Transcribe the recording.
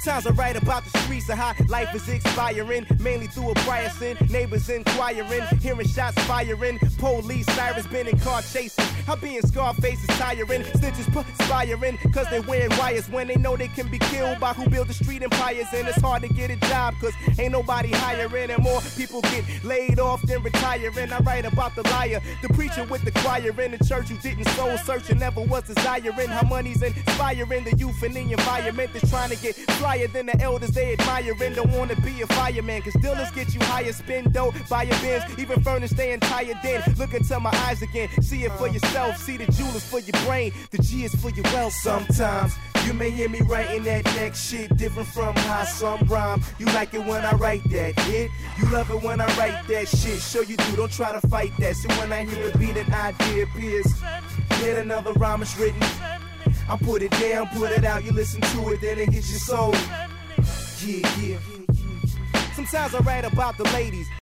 Sometimes I write about the streets of how life is expiring, mainly through a prior sin. Neighbors inquiring, hearing shots firing, police sirens bending car chasing. How being Scarface is tiring, snitches perspiring, cause they wearing wires when they know they can be killed by who build the street empires. And it's hard to get a job cause ain't nobody hiring, and more people get laid off than retiring. I write about the liar, the preacher with the choir in the church who didn't soul search and never was desiring. How money's inspiring the youth in the environment that's trying to get flyer than the elders they admire and don't want to be a fireman. Cause dealers get you higher, spin dough, buy your bins, even furnish their entire den. Look into my eyes again, see it for yourself. See the jewelers for your brain, the G is for your wealth. Sometimes you may hear me writing that next shit different from how some rhyme. You like it when I write that hit, you love it when I write that shit. Sure you do, don't try to fight that. So when I hear a beat, an idea appears, yet another rhyme is written. I put it down, put it out, you listen to it, then it hits your soul. Yeah, yeah. Sometimes I write about the ladies.